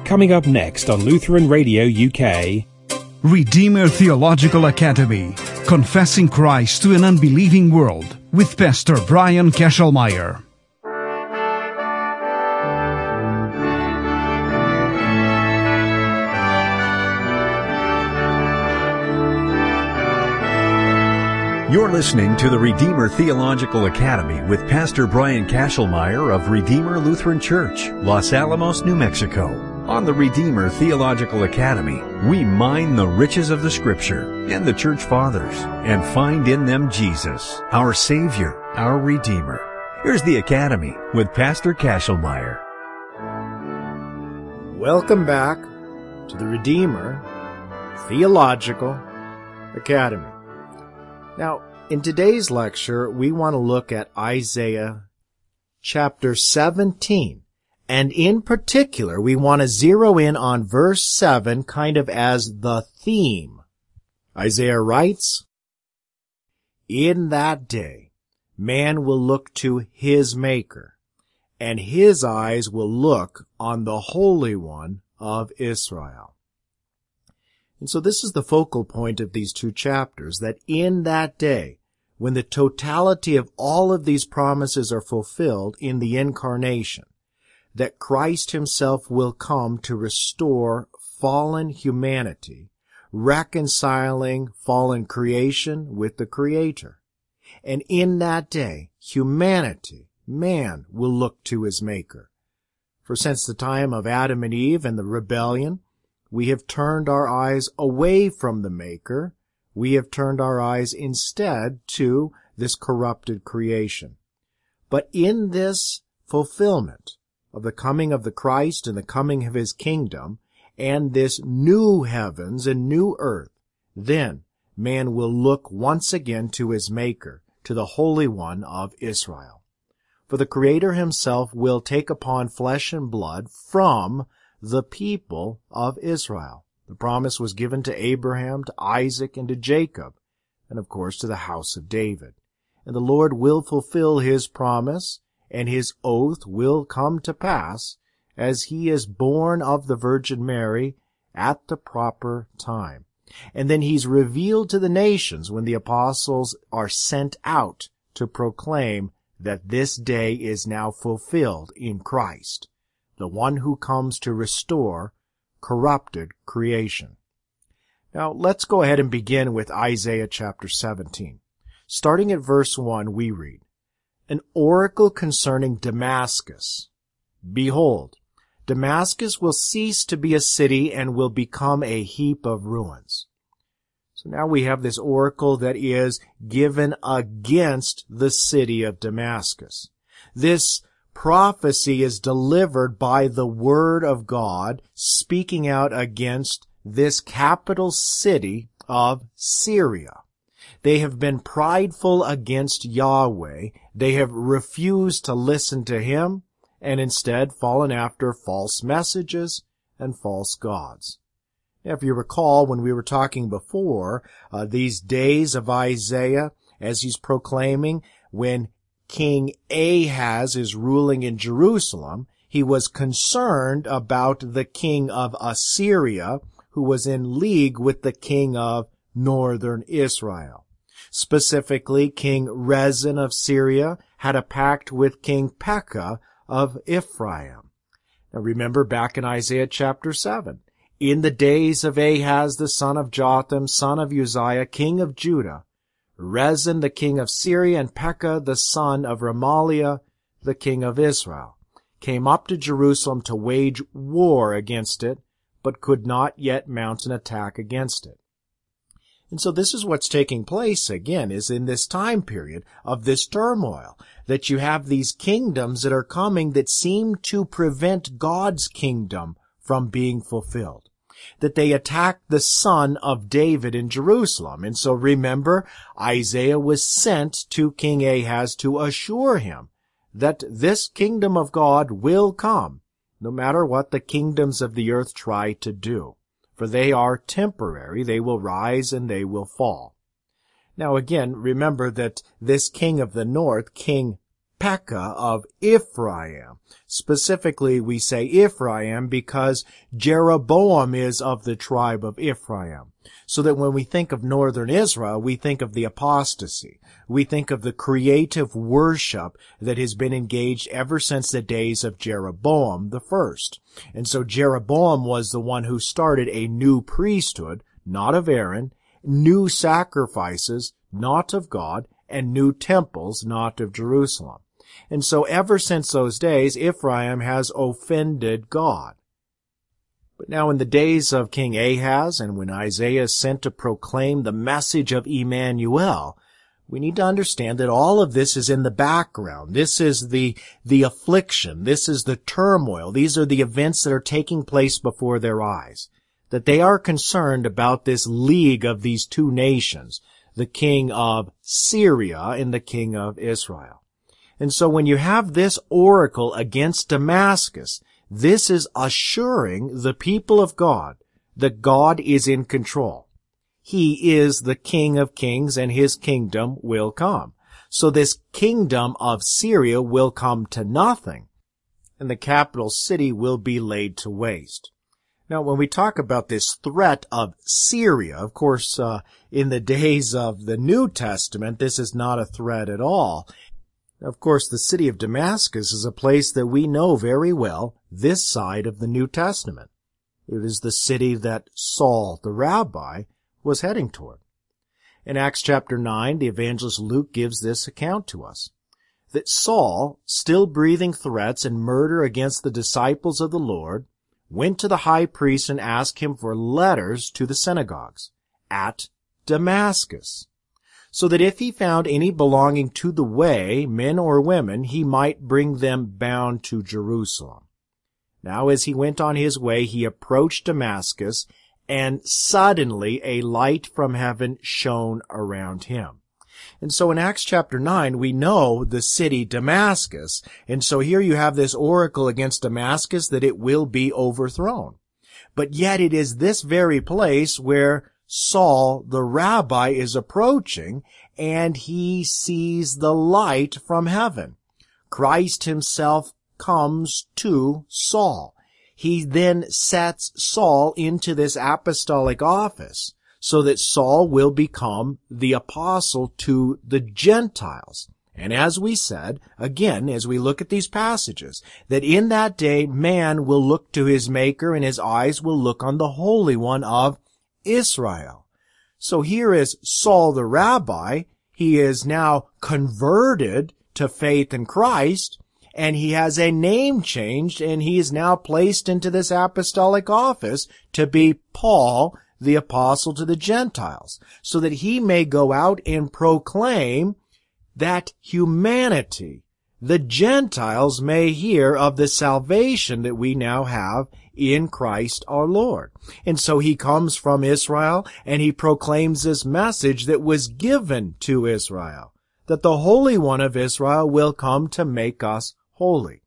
Coming up next on Lutheran Radio UK. Redeemer Theological Academy, Confessing Christ to an Unbelieving World, with Pastor Brian Kesselmeyer. You're listening to the Redeemer Theological Academy with Pastor Brian Kesselmeyer of Redeemer Lutheran Church, Los Alamos, New Mexico. On the Redeemer Theological Academy, we mine the riches of the Scripture and the Church Fathers and find in them Jesus, our Savior, our Redeemer. Here's the Academy with Pastor Kesselmeyer. Welcome back to the Redeemer Theological Academy. Now, in today's lecture, we want to look at Isaiah chapter 17. And in particular, we want to zero in on verse 7 kind of as the theme. Isaiah writes, "In that day, man will look to his Maker, and his eyes will look on the Holy One of Israel." And so this is the focal point of these two chapters, that in that day, when the totality of all of these promises are fulfilled in the incarnation, that Christ himself will come to restore fallen humanity, reconciling fallen creation with the Creator. And in that day, humanity, man, will look to his Maker. For since the time of Adam and Eve and the rebellion, we have turned our eyes away from the Maker. We have turned our eyes instead to this corrupted creation. But in this fulfillment of the coming of the Christ and the coming of his kingdom, and this new heavens and new earth, then man will look once again to his Maker, to the Holy One of Israel. For the Creator himself will take upon flesh and blood from the people of Israel. The promise was given to Abraham, to Isaac, and to Jacob, and of course to the house of David. And the Lord will fulfill his promise, and his oath will come to pass as he is born of the Virgin Mary at the proper time. And then he's revealed to the nations when the apostles are sent out to proclaim that this day is now fulfilled in Christ, the one who comes to restore corrupted creation. Now, let's go ahead and begin with Isaiah chapter 17. Starting at verse 1, we read, "An oracle concerning Damascus. Behold, Damascus will cease to be a city and will become a heap of ruins." So now we have this oracle that is given against the city of Damascus. This prophecy is delivered by the word of God, speaking out against this capital city of Syria. They have been prideful against Yahweh. They have refused to listen to him and instead fallen after false messages and false gods. Now, if you recall, when we were talking before, these days of Isaiah, as he's proclaiming, when King Ahaz is ruling in Jerusalem, he was concerned about the king of Assyria, who was in league with the king of northern Israel. Specifically, King Rezin of Syria had a pact with King Pekah of Ephraim. Now remember back in Isaiah chapter 7, in the days of Ahaz the son of Jotham, son of Uzziah, king of Judah, Rezin the king of Syria and Pekah the son of Remaliah, the king of Israel, came up to Jerusalem to wage war against it, but could not yet mount an attack against it. And so this is what's taking place, again, is in this time period of this turmoil, that you have these kingdoms that are coming that seem to prevent God's kingdom from being fulfilled. That they attacked the son of David in Jerusalem. And so remember, Isaiah was sent to King Ahaz to assure him that this kingdom of God will come, no matter what the kingdoms of the earth try to do. For they are temporary, they will rise and they will fall. Now again, remember that this king of the north, King Pekah of Ephraim. Specifically, we say Ephraim because Jeroboam is of the tribe of Ephraim. So that when we think of northern Israel, we think of the apostasy. We think of the creative worship that has been engaged ever since the days of Jeroboam the first. And so Jeroboam was the one who started a new priesthood, not of Aaron, new sacrifices, not of God, and new temples, not of Jerusalem. And so ever since those days, Ephraim has offended God. But now in the days of King Ahaz, and when Isaiah is sent to proclaim the message of Emmanuel, we need to understand that all of this is in the background. This is the affliction. This is the turmoil. These are the events that are taking place before their eyes. That they are concerned about this league of these two nations, the king of Syria and the king of Israel. And so when you have this oracle against Damascus, this is assuring the people of God that God is in control. He is the King of Kings, and his kingdom will come. So this kingdom of Syria will come to nothing, and the capital city will be laid to waste. Now, when we talk about this threat of Syria, of course, in the days of the New Testament, this is not a threat at all. Of course, the city of Damascus is a place that we know very well this side of the New Testament. It is the city that Saul, the rabbi, was heading toward. In Acts chapter 9, the evangelist Luke gives this account to us, that Saul, still breathing threats and murder against the disciples of the Lord, went to the high priest and asked him for letters to the synagogues at Damascus, so that if he found any belonging to the way, men or women, he might bring them bound to Jerusalem. Now as he went on his way, he approached Damascus, and suddenly a light from heaven shone around him. And so in Acts chapter 9, we know the city Damascus. And so here you have this oracle against Damascus that it will be overthrown. But yet it is this very place where Saul, the rabbi, is approaching, and he sees the light from heaven. Christ himself comes to Saul. He then sets Saul into this apostolic office so that Saul will become the apostle to the Gentiles. And as we said, again, as we look at these passages, that in that day man will look to his Maker and his eyes will look on the Holy One of Israel. So here is Saul the rabbi. He is now converted to faith in Christ, and he has a name changed, and he is now placed into this apostolic office to be Paul, the apostle to the Gentiles, so that he may go out and proclaim that humanity, the Gentiles, may hear of the salvation that we now have in Christ our Lord. And so he comes from Israel, and he proclaims this message that was given to Israel, that the Holy One of Israel will come to make us holy.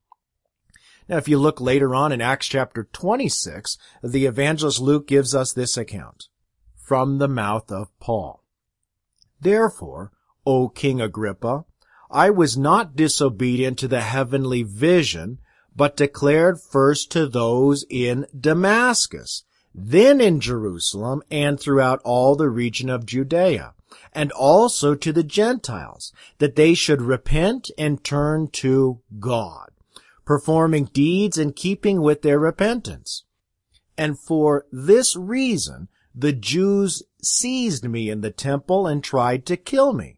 Now, if you look later on in Acts chapter 26, the evangelist Luke gives us this account from the mouth of Paul. Therefore, O King Agrippa, I was not disobedient to the heavenly vision, but declared first to those in Damascus, then in Jerusalem, and throughout all the region of Judea, and also to the Gentiles, that they should repent and turn to God, performing deeds in keeping with their repentance. And for this reason, the Jews seized me in the temple and tried to kill me.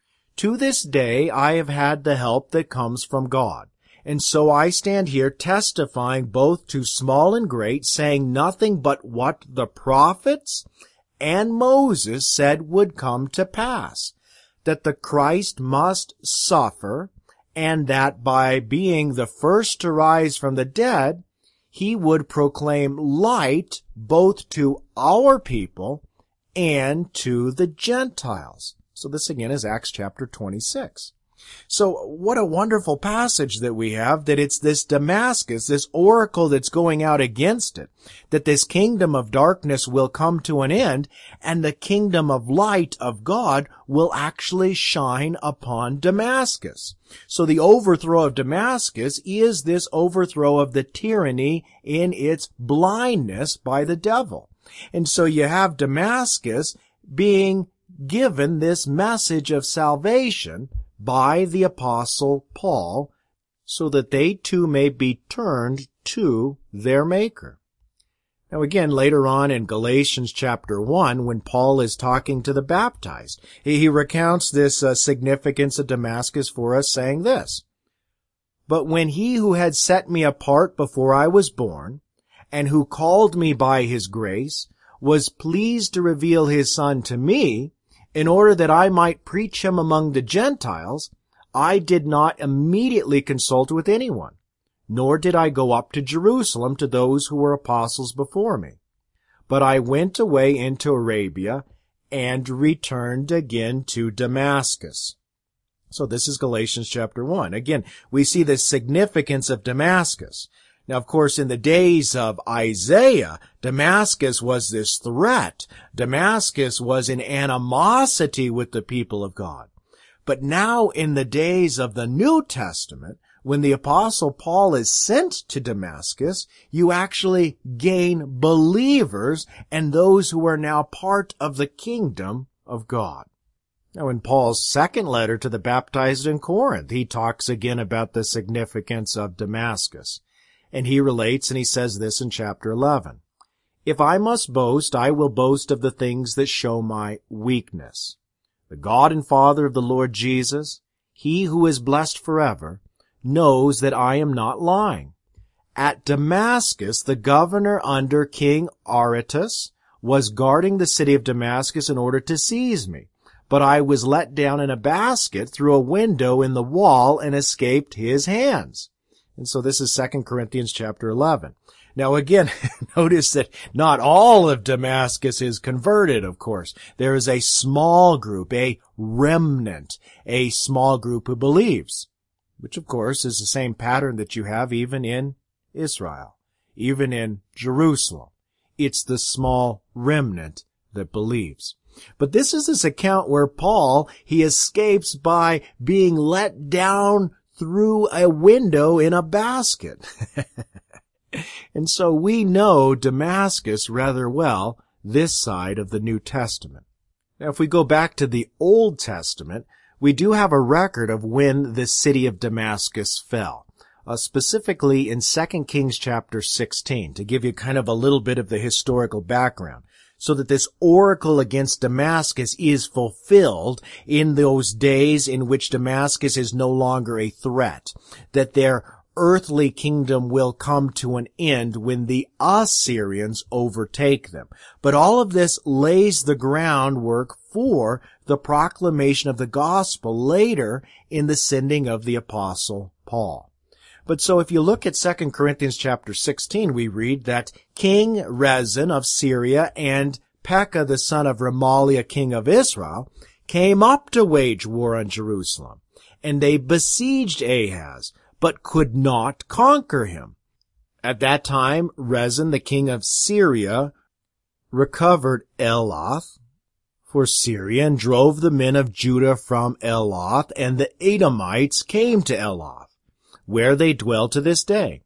To this day, I have had the help that comes from God. And so I stand here testifying both to small and great, saying nothing but what the prophets and Moses said would come to pass, that the Christ must suffer, and that by being the first to rise from the dead, he would proclaim light both to our people and to the Gentiles. So this again is Acts chapter 26. So what a wonderful passage that we have, that it's this Damascus, this oracle that's going out against it, that this kingdom of darkness will come to an end, and the kingdom of light of God will actually shine upon Damascus. So the overthrow of Damascus is this overthrow of the tyranny in its blindness by the devil. And so you have Damascus being given this message of salvation by the Apostle Paul, so that they too may be turned to their Maker. Now again, later on in Galatians chapter 1, when Paul is talking to the baptized, he recounts this significance of Damascus for us, saying this: "But when he who had set me apart before I was born, and who called me by his grace, was pleased to reveal his Son to me, in order that I might preach him among the Gentiles, I did not immediately consult with anyone, nor did I go up to Jerusalem to those who were apostles before me. But I went away into Arabia and returned again to Damascus." So this is Galatians chapter 1. Again, we see the significance of Damascus. Now, of course, in the days of Isaiah, Damascus was this threat. Damascus was in animosity with the people of God. But now, in the days of the New Testament, when the Apostle Paul is sent to Damascus, you actually gain believers and those who are now part of the kingdom of God. Now, in Paul's second letter to the baptized in Corinth, he talks again about the significance of Damascus. And he relates, and he says this in chapter 11. "If I must boast, I will boast of the things that show my weakness. The God and Father of the Lord Jesus, he who is blessed forever, knows that I am not lying. At Damascus, the governor under King Aretas was guarding the city of Damascus in order to seize me. But I was let down in a basket through a window in the wall and escaped his hands." And so this is 2 Corinthians chapter 11. Now again, notice that not all of Damascus is converted, of course. There is a small group, a remnant, a small group who believes, which of course is the same pattern that you have even in Israel, even in Jerusalem. It's the small remnant that believes. But this is this account where Paul, he escapes by being let down through a window in a basket. And so we know Damascus rather well this side of the New Testament. Now, if we go back to the Old Testament, we do have a record of when the city of Damascus fell. Specifically in 2 Kings chapter 16, to give you kind of a little bit of the historical background, so that this oracle against Damascus is fulfilled in those days in which Damascus is no longer a threat, that their earthly kingdom will come to an end when the Assyrians overtake them. But all of this lays the groundwork for the proclamation of the gospel later in the sending of the Apostle Paul. But so if you look at 2 Corinthians chapter 16, we read that King Rezin of Syria and Pekah the son of Remaliah, king of Israel, came up to wage war on Jerusalem. And they besieged Ahaz, but could not conquer him. At that time, Rezin, the king of Syria, recovered Elath for Syria and drove the men of Judah from Elath, and the Edomites came to Elath, where they dwell to this day.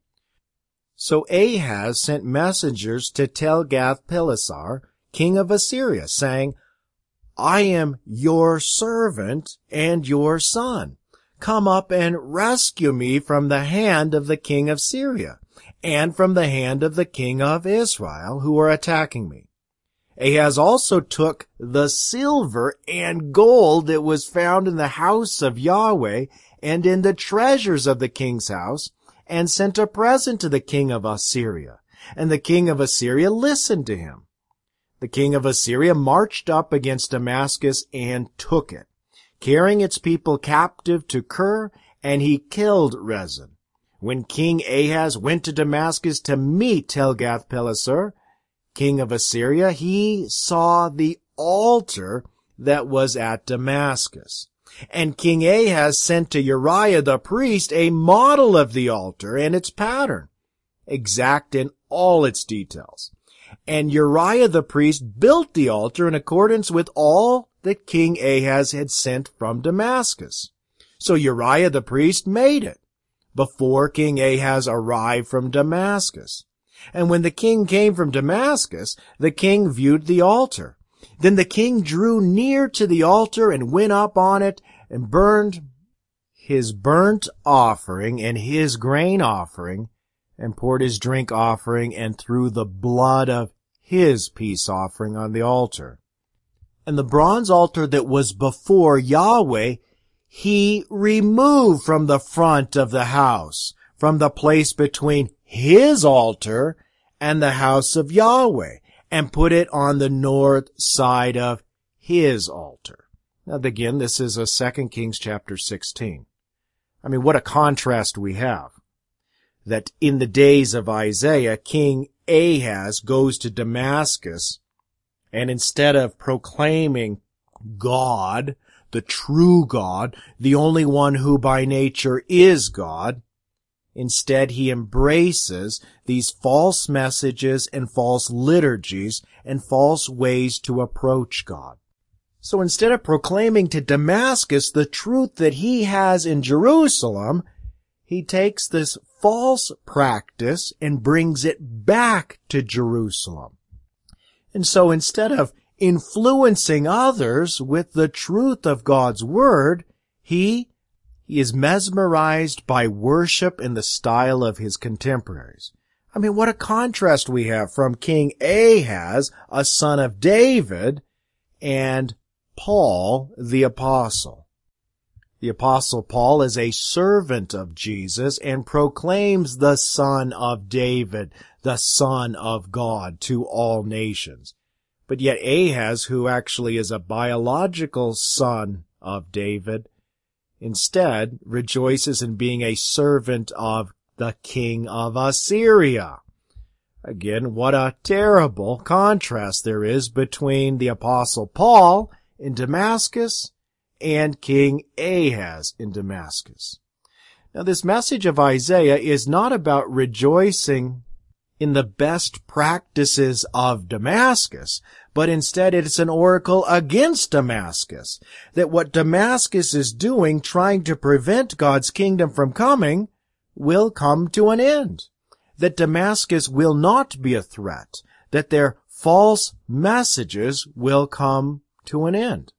So Ahaz sent messengers to Telgath-Pileser, king of Assyria, saying, "I am your servant and your son. Come up and rescue me from the hand of the king of Syria, and from the hand of the king of Israel, who are attacking me." Ahaz also took the silver and gold that was found in the house of Yahweh and in the treasures of the king's house, and sent a present to the king of Assyria. And the king of Assyria listened to him. The king of Assyria marched up against Damascus and took it, carrying its people captive to Kir, and he killed Rezin. When King Ahaz went to Damascus to meet Telgath-Pileser, king of Assyria, he saw the altar that was at Damascus. And King Ahaz sent to Uriah the priest a model of the altar and its pattern, exact in all its details. And Uriah the priest built the altar in accordance with all that King Ahaz had sent from Damascus. So Uriah the priest made it before King Ahaz arrived from Damascus. And when the king came from Damascus, the king viewed the altar. Then the king drew near to the altar and went up on it and burned his burnt offering and his grain offering and poured his drink offering and threw the blood of his peace offering on the altar. And the bronze altar that was before Yahweh he removed from the front of the house, from the place between his altar and the house of Yahweh, and put it on the north side of his altar. Now again, this is 2 Kings chapter 16. I mean, what a contrast we have. That in the days of Isaiah, King Ahaz goes to Damascus, and instead of proclaiming God, the true God, the only one who by nature is God, instead he embraces these false messages and false liturgies and false ways to approach God. So instead of proclaiming to Damascus the truth that he has in Jerusalem, he takes this false practice and brings it back to Jerusalem. And so instead of influencing others with the truth of God's word, he is mesmerized by worship in the style of his contemporaries. I mean, what a contrast we have from King Ahaz, a son of David, and Paul the apostle. The apostle Paul is a servant of Jesus and proclaims the Son of David, the Son of God, to all nations. But yet Ahaz, who actually is a biological son of David, instead rejoices in being a servant of the king of Assyria. Again, what a terrible contrast there is between the apostle Paul in Damascus and King Ahaz in Damascus. Now, this message of Isaiah is not about rejoicing in the best practices of Damascus, but instead it's an oracle against Damascus, that what Damascus is doing, trying to prevent God's kingdom from coming, will come to an end. That Damascus will not be a threat, that their false messages will come to an end.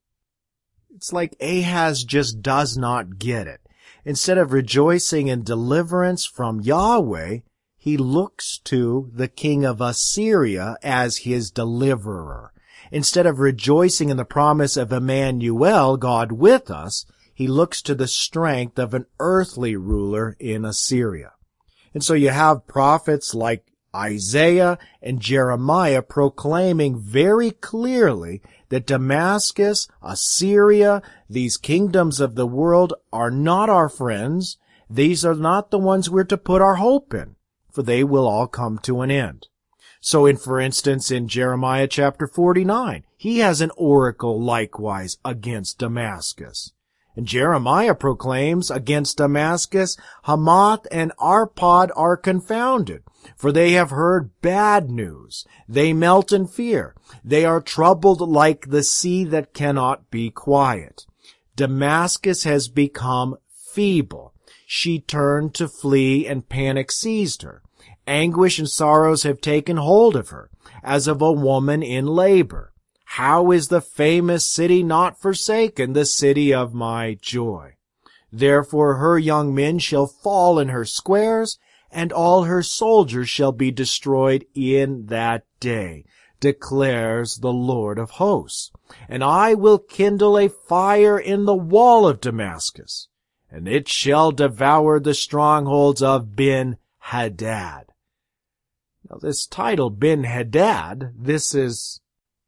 It's like Ahaz just does not get it. Instead of rejoicing in deliverance from Yahweh, he looks to the king of Assyria as his deliverer. Instead of rejoicing in the promise of Emmanuel, God with us, he looks to the strength of an earthly ruler in Assyria. And so you have prophets like Isaiah and Jeremiah proclaiming very clearly that Damascus, Assyria, these kingdoms of the world are not our friends. These are not the ones we're to put our hope in, for they will all come to an end. So for instance, in Jeremiah chapter 49, he has an oracle likewise against Damascus. And Jeremiah proclaims against Damascus, Hamath and Arpad are confounded, for they have heard bad news. They melt in fear. They are troubled like the sea that cannot be quiet. Damascus has become feeble. She turned to flee and panic seized her. Anguish and sorrows have taken hold of her, as of a woman in labor. How is the famous city not forsaken, the city of my joy? Therefore her young men shall fall in her squares, and all her soldiers shall be destroyed in that day, declares the Lord of hosts. And I will kindle a fire in the wall of Damascus, and it shall devour the strongholds of Ben-Hadad. Now this title, Ben-Hadad, this is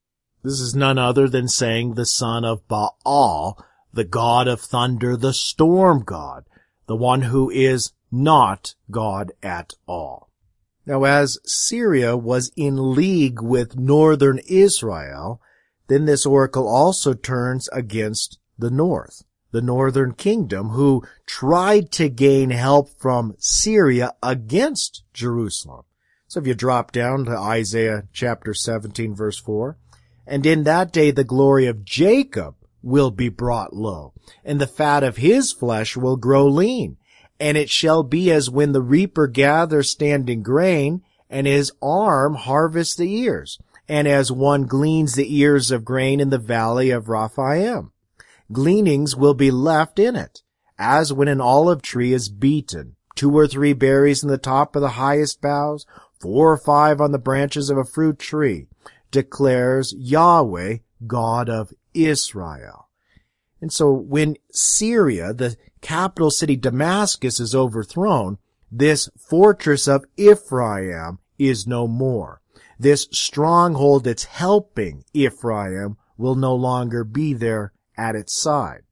none other than saying the son of Baal, the god of thunder, the storm god, the one who is not God at all. Now, as Syria was in league with northern Israel, then this oracle also turns against the north, the northern kingdom, who tried to gain help from Syria against Jerusalem. So if you drop down to Isaiah chapter 17, verse 4, and in that day the glory of Jacob will be brought low, and the fat of his flesh will grow lean. And it shall be as when the reaper gathers standing grain, and his arm harvests the ears, and as one gleans the ears of grain in the valley of Raphaim. Gleanings will be left in it, as when an olive tree is beaten, 2 or 3 berries in the top of the highest boughs, 4 or 5 on the branches of a fruit tree, declares Yahweh, God of Israel. And so when Syria, the capital city Damascus, is overthrown, this fortress of Ephraim is no more. This stronghold that's helping Ephraim will no longer be there at its side.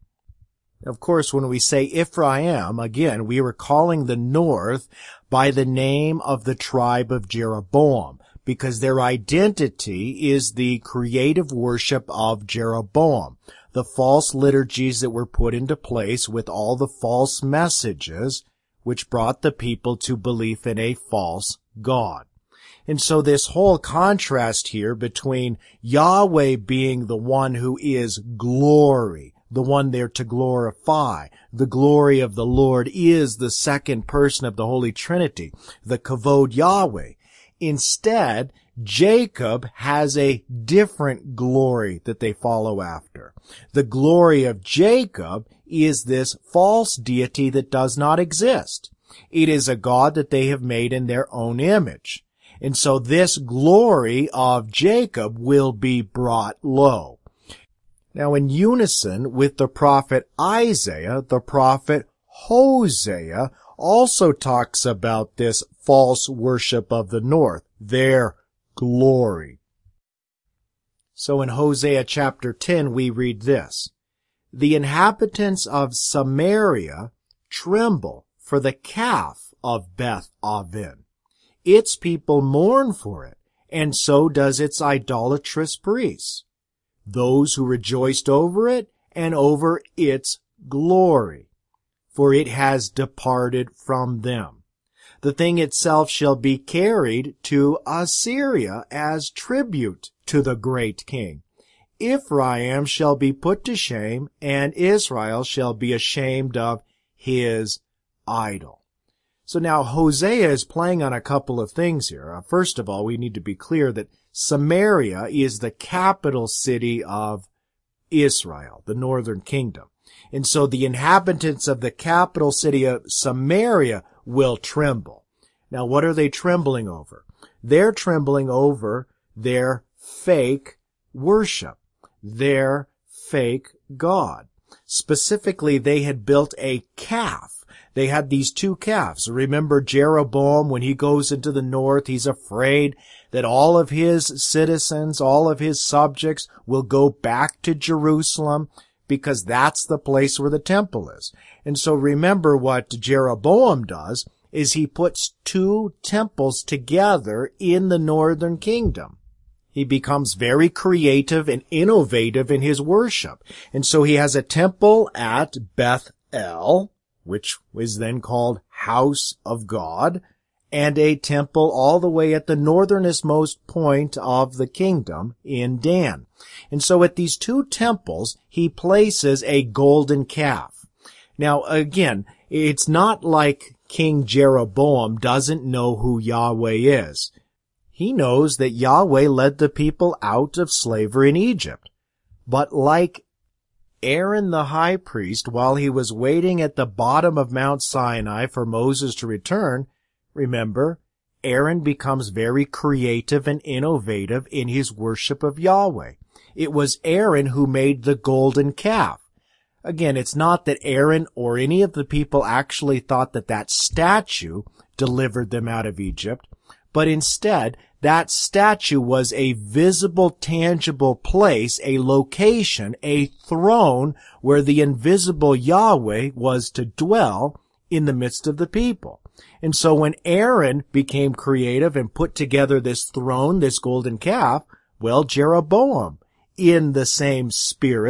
Of course, when we say Ephraim, again, we are calling the north by the name of the tribe of Jeroboam, because their identity is the creative worship of Jeroboam, the false liturgies that were put into place with all the false messages which brought the people to belief in a false God. And so this whole contrast here between Yahweh being the one who is glory, the one there to glorify, the glory of the Lord is the second person of the Holy Trinity, the Kavod Yahweh. Instead, Jacob has a different glory that they follow after. The glory of Jacob is this false deity that does not exist. It is a God that they have made in their own image. And so this glory of Jacob will be brought low. Now, in unison with the prophet Isaiah, the prophet Hosea also talks about this false worship of the north, their glory. So in Hosea chapter 10, we read this: "The inhabitants of Samaria tremble for the calf of Beth Aven. Its people mourn for it, and so does its idolatrous priests, those who rejoiced over it and over its glory, for it has departed from them. The thing itself shall be carried to Assyria as tribute to the great king. Ephraim shall be put to shame, and Israel shall be ashamed of his idol." So now Hosea is playing on a couple of things here. First of all, we need to be clear that Samaria is the capital city of Israel, the northern kingdom. And so the inhabitants of the capital city of Samaria will tremble. Now, what are they trembling over? They're trembling over their fake worship, their fake God. Specifically, they had built a calf. They had these 2 calves. Remember Jeroboam, when he goes into the north, he's afraid that all of his citizens, all of his subjects will go back to Jerusalem because that's the place where the temple is. And so remember what Jeroboam does is he puts 2 temples together in the northern kingdom. He becomes very creative and innovative in his worship. And so he has a temple at Beth-El, which is then called House of God, and a temple all the way at the northernmost point of the kingdom in Dan. And so at these 2 temples, he places a golden calf. Now, again, it's not like King Jeroboam doesn't know who Yahweh is. He knows that Yahweh led the people out of slavery in Egypt. But like Aaron the high priest, while he was waiting at the bottom of Mount Sinai for Moses to return, remember, Aaron becomes very creative and innovative in his worship of Yahweh. It was Aaron who made the golden calf. Again, it's not that Aaron or any of the people actually thought that that statue delivered them out of Egypt, but instead, that statue was a visible, tangible place, a location, a throne where the invisible Yahweh was to dwell in the midst of the people. And so when Aaron became creative and put together this throne, this golden calf, well, Jeroboam, in the same spirit,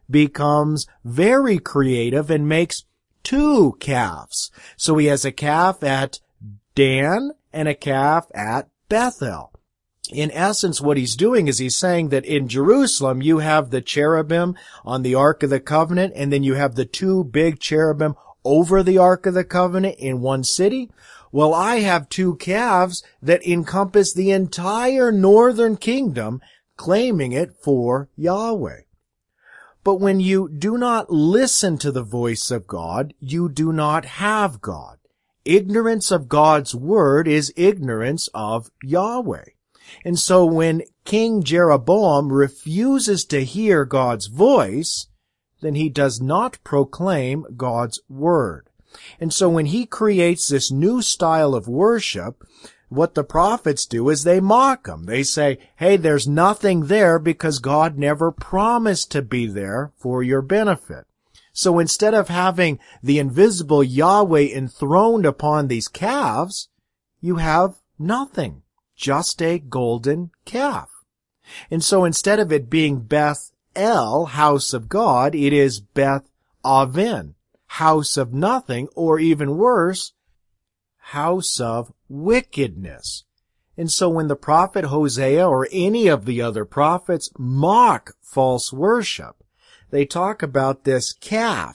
becomes very creative and makes 2 calves. So he has a calf at Dan and a calf at Bethel. In essence, what he's doing is he's saying that in Jerusalem, you have the cherubim on the Ark of the Covenant, and then you have the 2 big cherubim over the Ark of the Covenant in one city. Well, I have 2 calves that encompass the entire northern kingdom, claiming it for Yahweh. But when you do not listen to the voice of God, you do not have God. Ignorance of God's word is ignorance of Yahweh. And so when King Jeroboam refuses to hear God's voice, then he does not proclaim God's word. And so when he creates this new style of worship, what the prophets do is they mock him. They say, hey, there's nothing there because God never promised to be there for your benefit. So instead of having the invisible Yahweh enthroned upon these calves, you have nothing, just a golden calf. And so instead of it being Beth El, house of God, it is Beth Aven, house of nothing, or even worse, house of wickedness. And so when the prophet Hosea or any of the other prophets mock false worship, they talk about this calf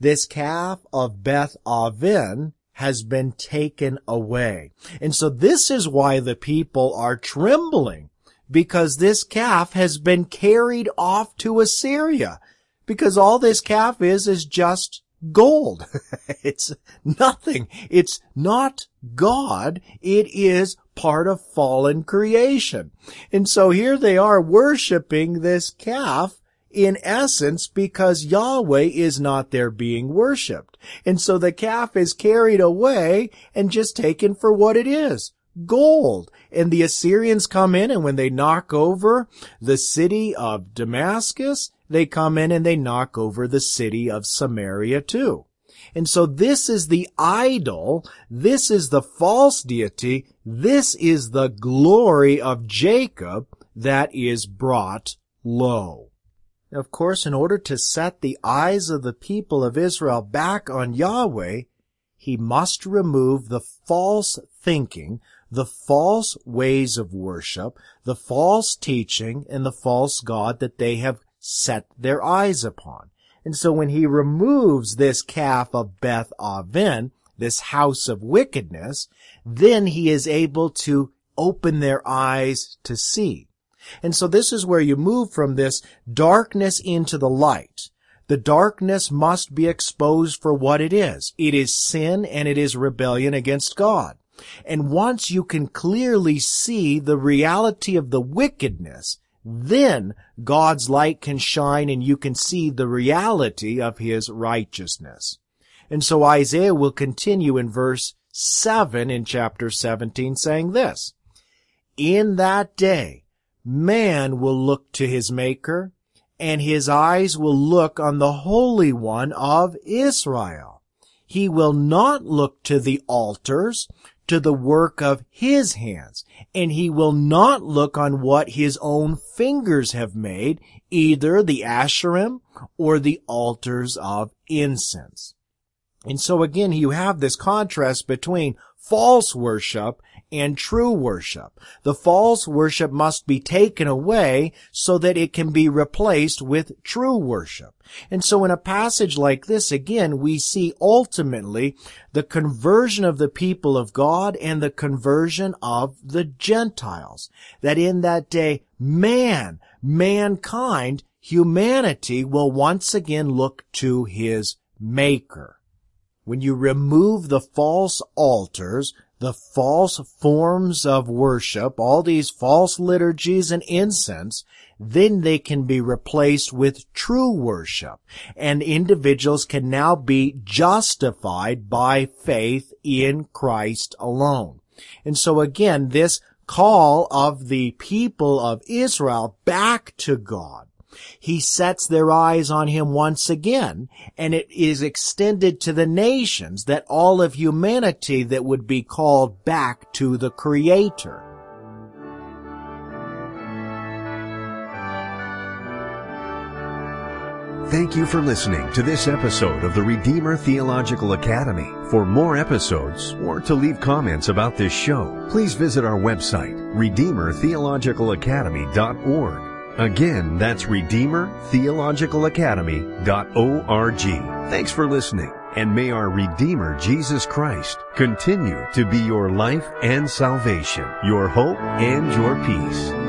of Beth Aven has been taken away. And so this is why the people are trembling, because this calf has been carried off to Assyria, because all this calf is just gold. It's nothing. It's not God. It is part of fallen creation. And so here they are worshiping this calf in essence because Yahweh is not there being worshipped. And so the calf is carried away and just taken for what it is, gold. And the Assyrians come in, and when they knock over the city of Damascus, they come in and they knock over the city of Samaria too. And so this is the idol, this is the false deity, this is the glory of Jacob that is brought low. Of course, in order to set the eyes of the people of Israel back on Yahweh, he must remove the false thinking, the false ways of worship, the false teaching, and the false god that they have set their eyes upon. And so when he removes this calf of Beth Aven, this house of wickedness, then he is able to open their eyes to see. And so this is where you move from this darkness into the light. The darkness must be exposed for what it is. It is sin and it is rebellion against God. And once you can clearly see the reality of the wickedness, then God's light can shine and you can see the reality of his righteousness. And so Isaiah will continue in verse 7 in chapter 17 saying this, "In that day, man will look to his Maker, and his eyes will look on the Holy One of Israel. He will not look to the altars, to the work of his hands, and he will not look on what his own fingers have made, either the Asherim or the altars of incense." And so again, you have this contrast between false worship and true worship. The false worship must be taken away so that it can be replaced with true worship. And so in a passage like this, again, we see ultimately the conversion of the people of God and the conversion of the Gentiles. That in that day, mankind, humanity will once again look to his Maker. When you remove the false altars, the false forms of worship, all these false liturgies and incense, then they can be replaced with true worship. And individuals can now be justified by faith in Christ alone. And so again, this call of the people of Israel back to God, he sets their eyes on him once again, and it is extended to the nations, that all of humanity that would be called back to the Creator. Thank you for listening to this episode of the Redeemer Theological Academy. For more episodes or to leave comments about this show, please visit our website, RedeemerTheologicalAcademy.org. Again, that's RedeemerTheologicalAcademy.org. Thanks for listening, and may our Redeemer Jesus Christ continue to be your life and salvation, your hope and your peace.